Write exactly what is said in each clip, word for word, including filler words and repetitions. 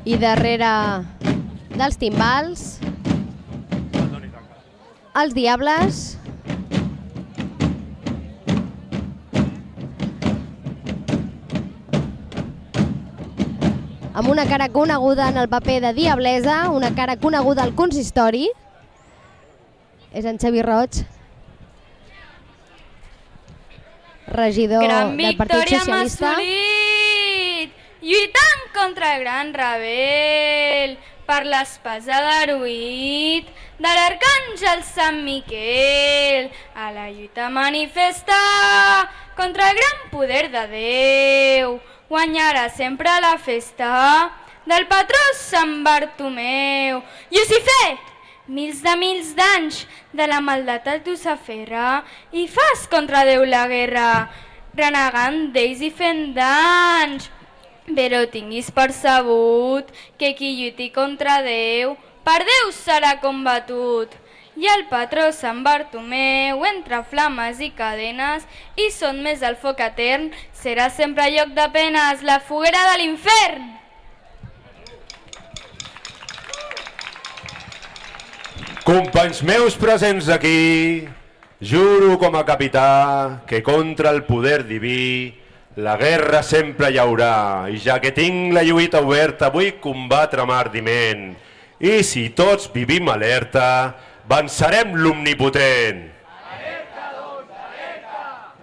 I darrere dels timbals, els Diables. Amb una cara coneguda en el paper de Diablesa, una cara coneguda al consistori. És en Xavi Roig, regidor del Partit Socialista. Gran victòria hem assolit, lluitant contra el gran rebel, per l'espasa d'Aruït, de l'arcàngel Sant Miquel, a la lluita manifesta contra el gran poder de Déu. Guanyarà sempre la festa del patró Sant Bartomeu. Llucifer, mils de mils d'anys de la maldat et s'afera i fas contra Déu la guerra, renegant d'ells i fent danys. Però tinguis percebut que qui lluiti contra Déu, per Déu serà combatut. I el patró Sant Bartomeu, entre flames i cadenes, i són més el foc etern, serà sempre lloc de penes, la foguera de l'infern. Companys meus presents aquí, juro com a capità que contra el poder diví la guerra sempre hi haurà, i ja que tinc la lluita oberta vull combatre amb ardiment. I si tots vivim alerta, vencerem l'omnipotent. Alerta, doncs, alerta!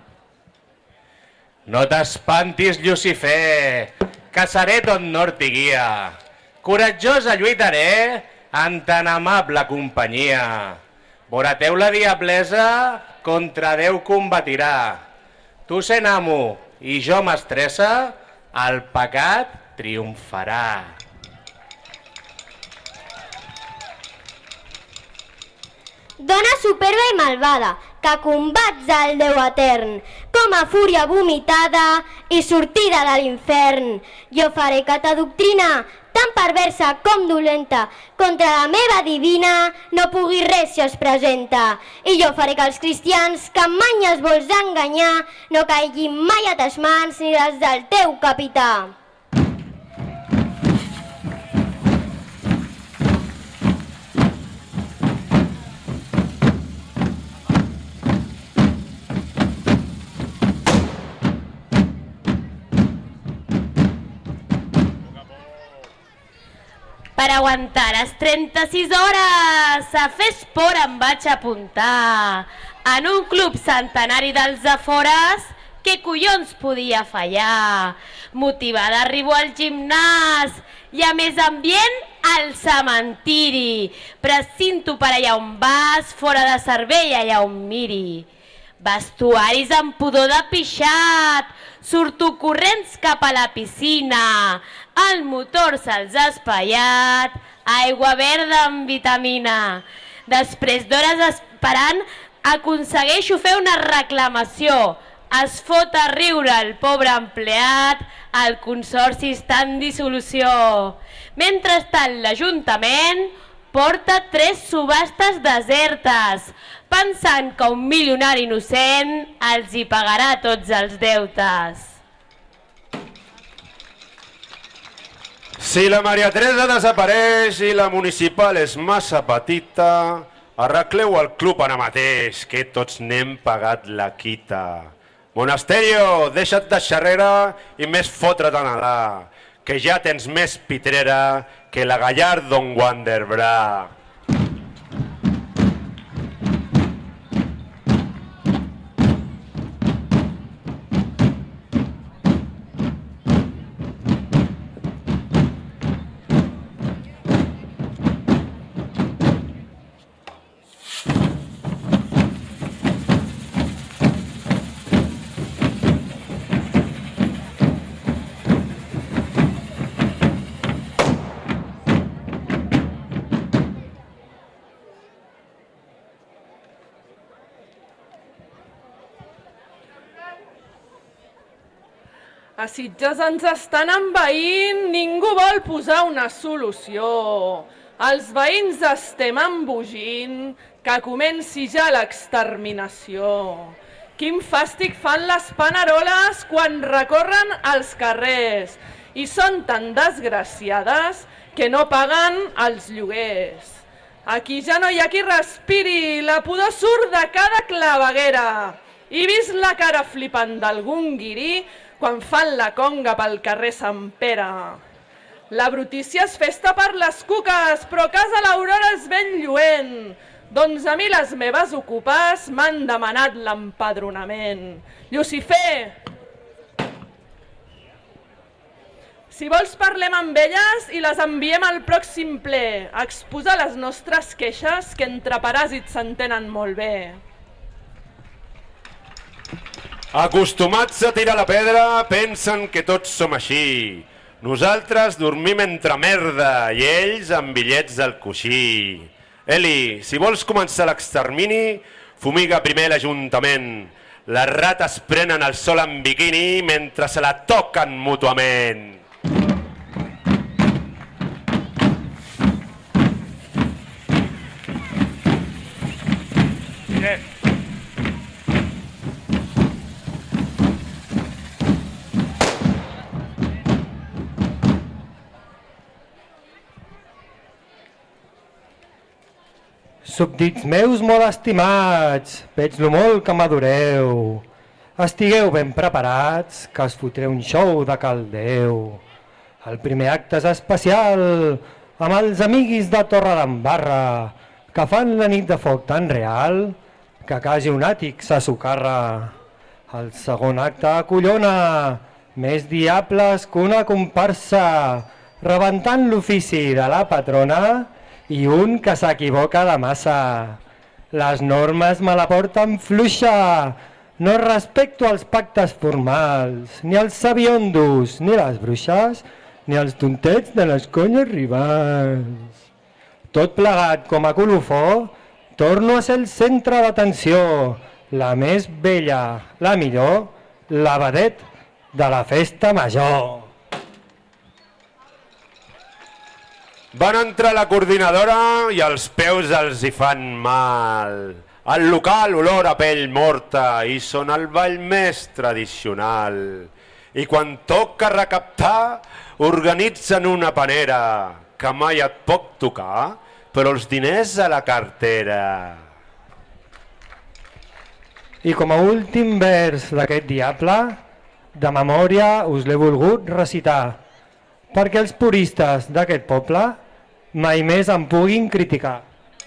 No t'espantis, Llucifer, que seré tot nord i guia. Coratjosa lluitaré en tan amable companyia. Vorateu la diablesa, contra Déu combatirà. Tu sent amo i jo mestressa, el pecat triomfarà. Dona superba i malvada, que combats el Déu etern, com a fúria vomitada i sortida de l'infern. Jo faré que ta doctrina, tan perversa com dolenta, contra la meva divina no pugui res si es presenta. I jo faré que els cristians, que amb manyes vols enganyar, no caiguin mai a tes mans ni les del teu capità. Per aguantar les trenta-sis hores a fer esport em vaig apuntar en un club centenari dels afores, que collons podia fallar. Motivada arribo al gimnàs i a més ambient al cementiri, precinto per allà on vas, fora de cervell allà on miri. Vestuaris amb pudor de pixat, surto corrents cap a la piscina, el motor se'ls ha espaiat, aigua verda amb vitamina. Després d'hores esperant, aconsegueixo fer una reclamació. Es fot a riure el pobre empleat, el consorci està en dissolució. Mentrestant, l'Ajuntament porta tres subhastes desertes, pensant que un milionari innocent els hi pagarà tots els deutes. Si la Maria Teresa desapareix i la municipal és massa petita, arregleu el club ara mateix, que tots n'hem pagat la quita. Monasterio, deixa't de xerrera i més fotre't a nedar, que ja tens més pitrera que la Gallardón Wanderbra. A Sitges ens estan envaint, ningú vol posar una solució. Els veïns estem embogint, que comenci ja l'exterminació. Quin fàstic fan les paneroles quan recorren els carrers i són tan desgraciades que no paguen els lloguers. Aquí ja no hi ha qui respiri, la pudor surt de cada claveguera. He vist la cara flipant d'algun guirí quan fan la conga pel carrer Sant Pere. La brutícia és festa per les cuques, però casa l'Aurora és ben lluent. Doncs a mi les meves ocupes m'han demanat l'empadronament. Lucifer, si vols parlem amb elles i les enviem al pròxim ple a exposar les nostres queixes, que entre paràsits s'entenen molt bé. Acostumats a tirar la pedra, pensen que tots som així. Nosaltres dormim entre merda i ells amb bitllets del coixí. Eli, si vols començar l'extermini, fumiga primer l'Ajuntament. Les rates prenen el sol en biquini mentre se la toquen mútuament. Súbdits meus molt estimats, veig lo molt que madureu. Estigueu ben preparats, que us fotré un show de caldeu. El primer acte és especial, amb els amiguis de Torredembarra, que fan la nit de foc tan real, que quasi un àtic se socarra. El segon acte acollona, més diables que una comparsa, rebentant l'ofici de la patrona, i un que s'equivoca de massa. Les normes me la porten fluixa, no respecto els pactes formals, ni els sabiondos, ni les bruixes, ni els tontets de les conyes rivals. Tot plegat com a colofó, torno a ser el centre d'atenció, la més bella, la millor, la vedet de la festa major. Van entrar a la coordinadora i els peus els hi fan mal. Al local olor a pell morta i són el ball més tradicional. I quan toca recaptar, organitzen una panera que mai et pot tocar, però els diners a la cartera. I com a últim vers d'aquest diable, de memòria us l'he volgut recitar, perquè els puristes d'aquest poble mai més em puguin criticar.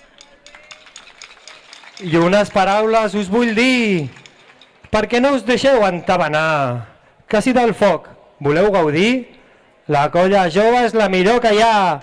I unes paraules us vull dir, perquè no us deixeu entabanar, que si del foc voleu gaudir, la colla jove és la millor que hi ha.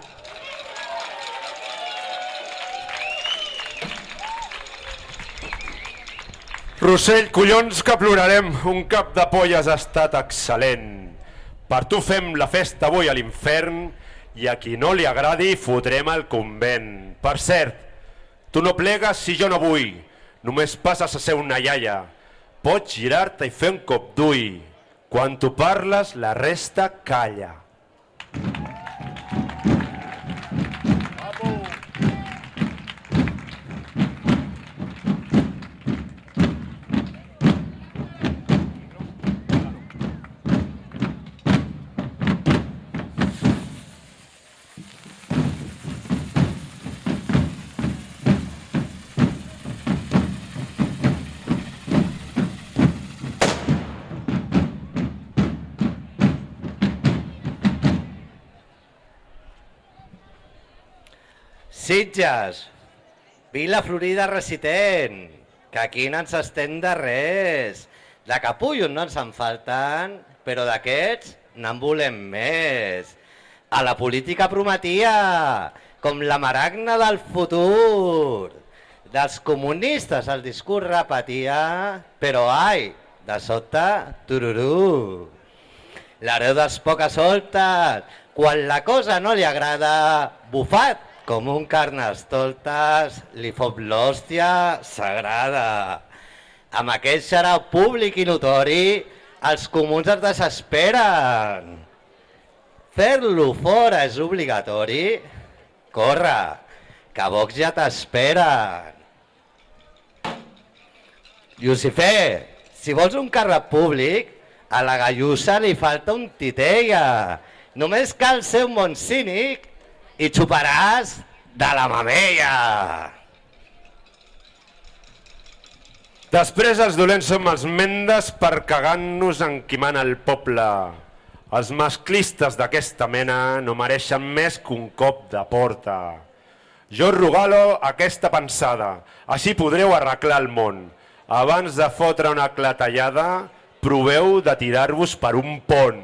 Rossell, collons que plorarem, un cap de polles ha estat excel·lent. Per tu fem la festa avui a l'infern i a qui no li agradi fotrem al convent. Per cert, tu no plegues si jo no vull, només passes a ser una iaia. Pots girar-te i fer un cop d'ull. Quan tu parles, la resta calla. Sitges, Vila Florida recitent, que aquí no ens estem de res. De capullos no ens en falten, però d'aquests n'en volem més. A la política prometia, com la maragna del futur. Dels comunistes el discurs repetia, però ai, de sobte, tururú. L'hereu dels poques soltes, quan la cosa no li agrada, bufat, com un carnestoltes, li fot l'hòstia sagrada. Amb aquest xarau públic i notori, els comuns es desesperen. Fer-lo fora és obligatori? Corre, que Vox ja t'esperen. Lucifer, si vols un càrrec públic, a la gallussa li falta un titella. Només cal ser un bon cínic i xuparàs de la mamella. Després els dolents som els mendes per cagar-nos enquimant el poble. Els masclistes d'aquesta mena no mereixen més que un cop de porta. Jo regalo aquesta pensada, així podreu arreglar el món. Abans de fotre una clatellada, proveu de tirar-vos per un pont.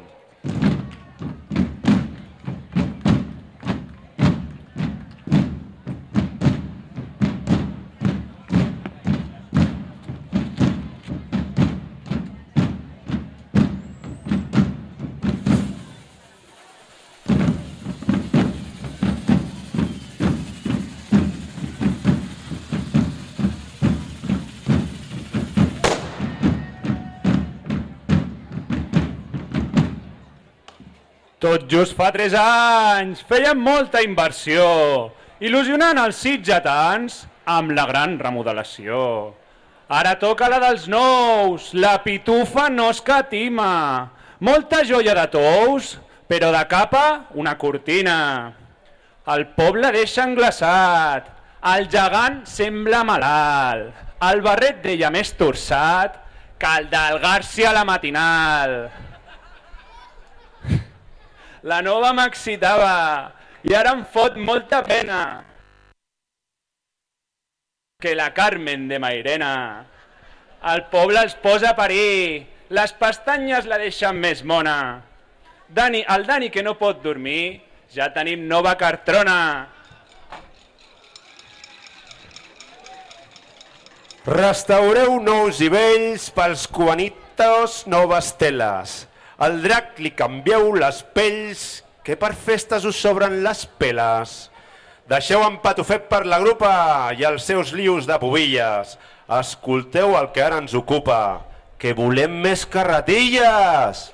Tot just fa tres anys fèiem molta inversió, il·lusionant els sitgetans amb la gran remodelació. Ara toca la dels nous, la pitufa no escatima. Molta joia de tous, però de capa una cortina. El poble deixa englaçat, el gegant sembla malalt, el barret deia més torçat que el del Garcia a la matinal. La nova m'excitava i ara em fot molta pena que la Carmen de Mairena. El poble els posa a parir, les pestanyes la deixen més mona. Dani, el Dani que no pot dormir, ja tenim nova cartrona. Restaureu nous i vells pels cubanitos noves teles. Al drac li canvieu les pells, que per festes us sobren les peles. Deixeu en Patufet per la grupa i els seus lius de pubilles. Escolteu el que ara ens ocupa, que volem més carretilles.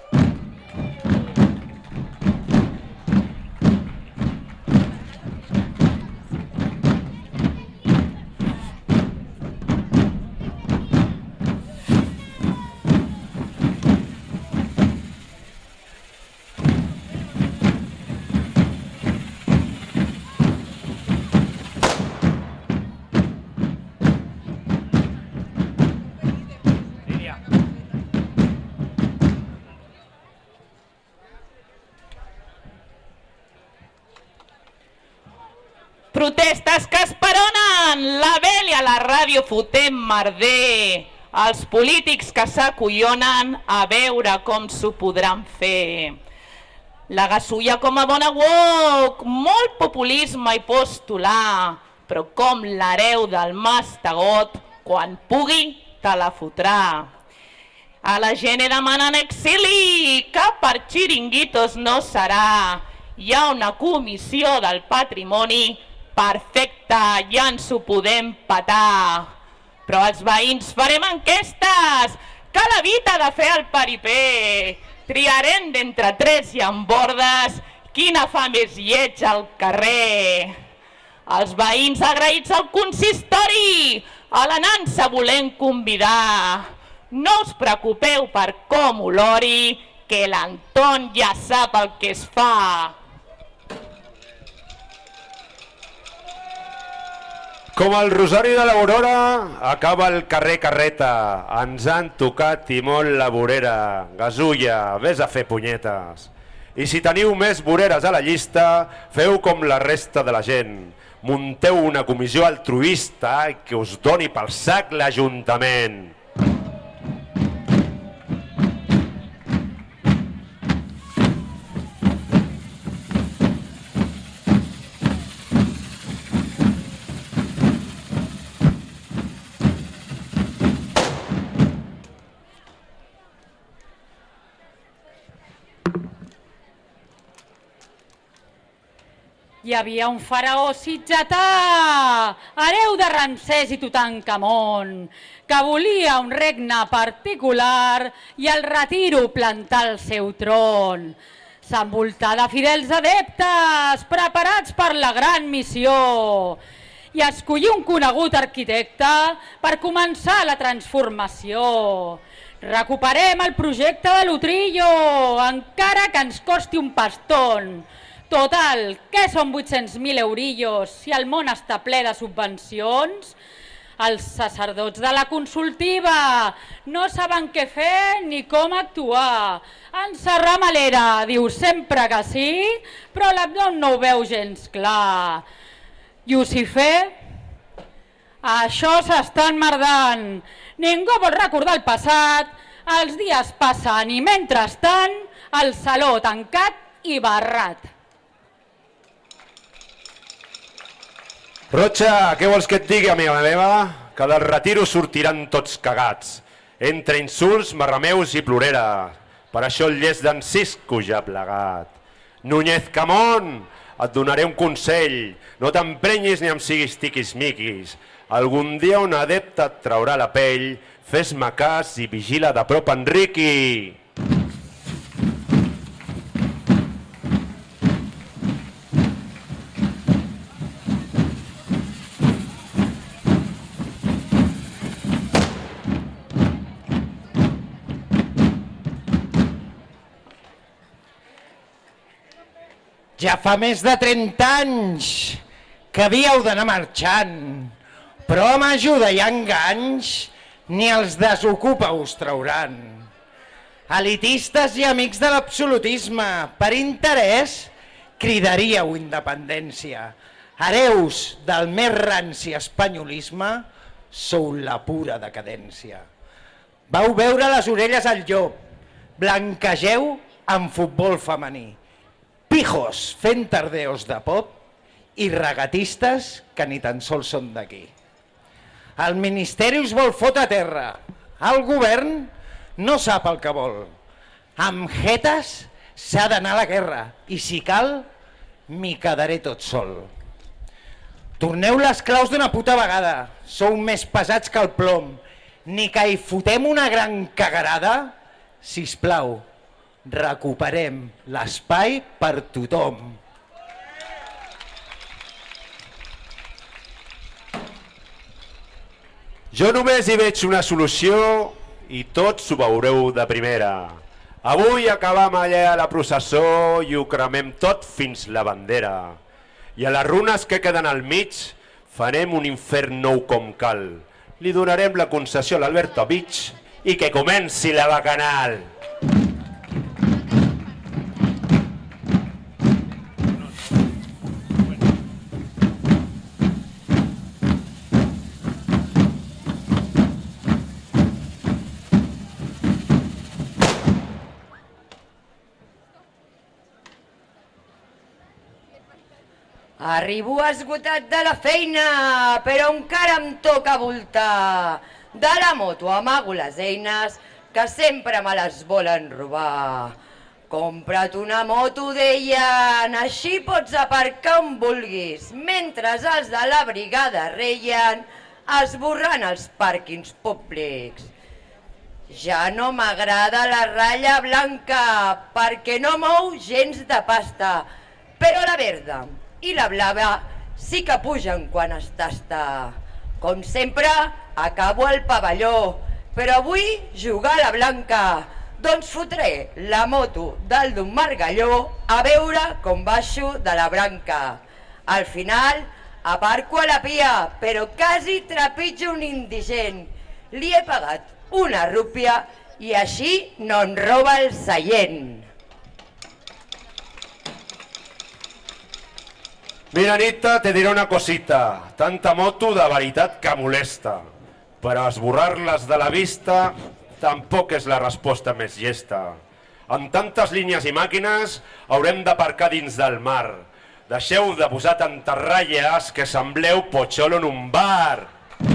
Protestes que esperonen, la Bel i a la ràdio fotem merder, els polítics que s'acollonen a veure com s'ho podran fer. La gasulla com a bona woke, molt populisme i postular, però com l'hereu del mastegot, quan pugui te la fotrà. A la gent demanen exili, que per xiringuitos no serà. Hi ha una comissió del patrimoni perfecte, ja ens ho podem petar. Però els veïns farem enquestes, que la vida ha de fer el paripé. Triarem d'entre tres i amb bordes, quina fa més lleig al carrer. Els veïns agraïts al consistori, a la nansa volem convidar. No us preocupeu per com olori, que l'Anton ja sap el que es fa. Com el rosari de l'Aurora, acaba el carrer Carreta. Ens han tocat i molt la vorera. Gasulla, vés a fer punyetes. I si teniu més voreres a la llista, feu com la resta de la gent. Munteu una comissió altruista que us doni pel sac l'Ajuntament. Hi havia un faraó sitgetà, hereu de Ramsès i Tutankamon, que volia un regne particular i al retiro plantar el seu tron. S'envoltà de fidels adeptes, preparats per la gran missió, i escollí un conegut arquitecte per començar la transformació. Recuperem el projecte de l'Utrillo, encara que ens costi un pastón. Total, què són vuit-cents mil eurillos si el món està ple de subvencions? Els sacerdots de la consultiva no saben què fer ni com actuar. En Serra Malera diu sempre que sí, però l'Abdon no ho veu gens clar. Llucifer, això s'està emmerdant. Ningú vol recordar el passat, els dies passen i mentrestant el saló tancat i barrat. Rocha, què vols que et digui, amiga meva? Que del retiro sortiran tots cagats. Entre insults, marrameus i ploreres. Per això el llest d'en Cisco ja ha plegat. Núñez Camón, et donaré un consell. No t'emprenyis ni em siguis tiquis-miquis. Algun dia un adepte et traurà la pell. Fes-me cas i vigila de prop en Riqui. Ja fa més de trenta anys que havíeu d'anar marxant, però amb ajuda i enganys ni els desocupa us trauran. Elitistes i amics de l'absolutisme, per interès cridaríeu independència. Hereus del més ranci espanyolisme, sou la pura decadència. Vau veure les orelles al llop, blanquegeu en futbol femení. Pijos fent tardeos de pop i regatistes que ni tan sols són d'aquí. El Ministeri us vol fotre a terra. El govern no sap el que vol. Amb jetes s'ha d'anar a la guerra i si cal m'hi quedaré tot sol. Torneu les claus d'una puta vegada. Sou més pesats que el plom. Ni que hi fotem una gran cagarada, sisplau. Recuperem l'espai per tothom. Jo només hi veig una solució i tots ho veureu de primera. Avui acabam allà a la processó i ho cremem tot fins la bandera. I a les runes que queden al mig farem un infern nou com cal. Li donarem la concessió a l'Alberto Beach i que comenci la bacanal. Arribo esgotat de la feina, però encara em toca voltar. De la moto amago les eines que sempre me les volen robar. Compra't una moto, deien, així pots aparcar on vulguis, mentre els de la brigada reien esborrant els pàrquings públics. Ja no m'agrada la ratlla blanca perquè no mou gens de pasta, però la verda i la blava sí que pugen quan es tasta. Com sempre, acabo al pavelló, però vull jugar a la blanca. Doncs fotré la moto del d'un Margalló a veure com baixo de la branca. Al final, aparco a la pia, però quasi trepitjo un indigent. Li he pagat una rúpia i així no em roba el seient. Mira, Anita, te diré una cosita. Tanta moto de veritat que molesta. Però esborrar-les de la vista tampoc és la resposta més llesta. Amb tantes línies i màquines haurem d'aparcar dins del mar. Deixeu de posar tantes ratlles que sembleu Pocholo en un bar.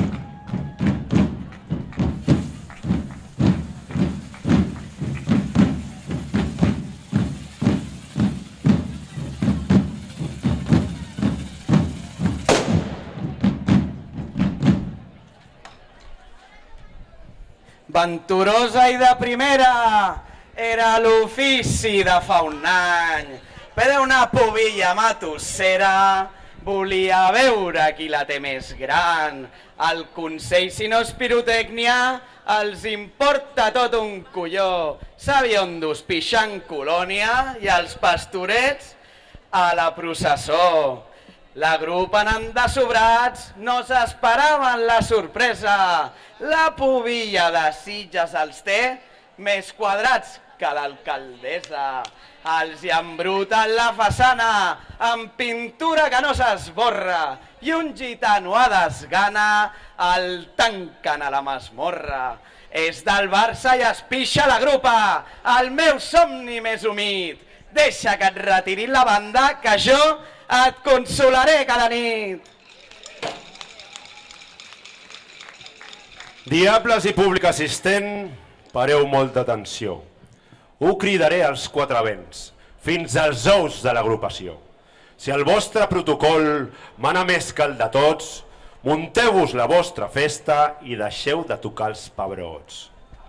Venturosa i de primera era l'ofici de fa un any. Per una pobilla matossera volia veure qui la té més gran. El consell, si no és pirotècnia, els importa tot un colló. Sabiondus pixant colònia i els pastorets a la processó. L'agrupen de sobrats, no s'esperaven la sorpresa. La pubilla de Sitges els té més quadrats que l'alcaldessa. Els hi embruten la façana amb pintura que no s'esborra i un gitano a desgana el tanquen a la masmorra. És del Barça i es pixa la grupa, el meu somni més humit. Deixa que et retirin la banda, que jo et consolaré cada nit. Diables i públic assistent, pareu molta atenció. Ho cridaré als quatre vents, fins als ous de l'agrupació. Si el vostre protocol mana més que el de tots, munteu-vos la vostra festa i deixeu de tocar els pebrots.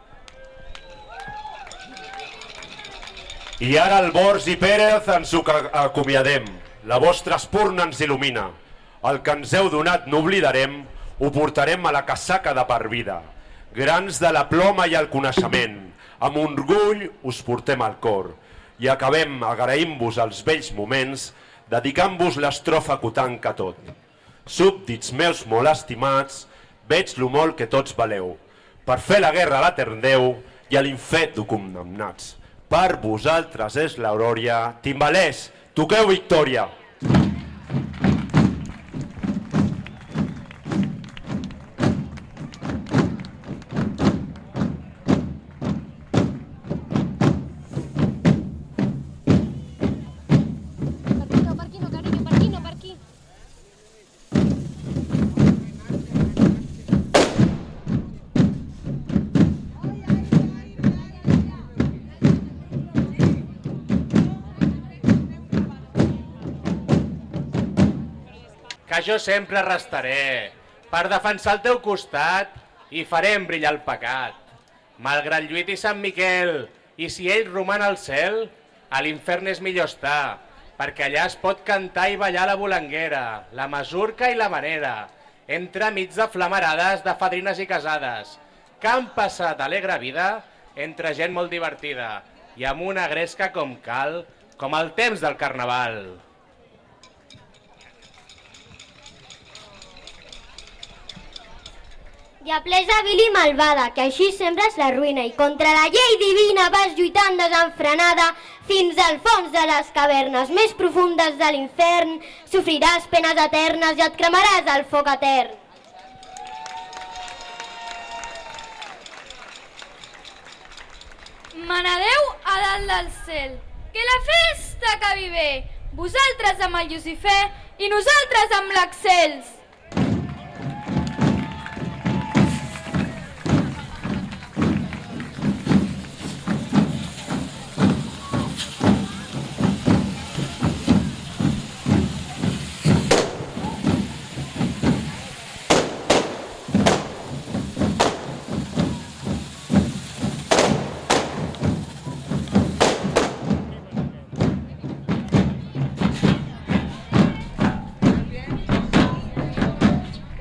I ara el Bors i Pérez ens ho acomiadem. La vostra espurna ens il·lumina. El que ens heu donat no oblidarem, ho portarem a la casaca de per vida. Grans de la ploma i el coneixement, amb orgull us portem al cor i acabem agraint-vos els vells moments, dedicant-vos l'estrofa que ho tanca tot. Súbdits meus molt estimats, veig lo molt que tots valeu. Per fer la guerra a l'etern Déu i a l'infet ho condemnats. Per vosaltres és l'auròria, timbalers, toqueu victòria! Que jo sempre restaré per defensar el teu costat i farem brillar el pecat. Malgrat lluiti Sant Miquel, i si ell roman al cel, a l'infern és millor estar, perquè allà es pot cantar i ballar la volanguera, la masurca i la manera, entremig de flamarades de fadrines i casades, que han passat alegre vida entre gent molt divertida i amb una gresca com cal, com el temps del carnaval. Diablesa vil i malvada, que així sembres la ruïna i contra la llei divina vas lluitant desenfrenada fins al fons de les cavernes més profundes de l'infern. Sofriràs penes eternes i et cremaràs al foc etern. Manadeu a dalt del cel, que la festa acabi bé, vosaltres amb el Llucifer i nosaltres amb l'Axels.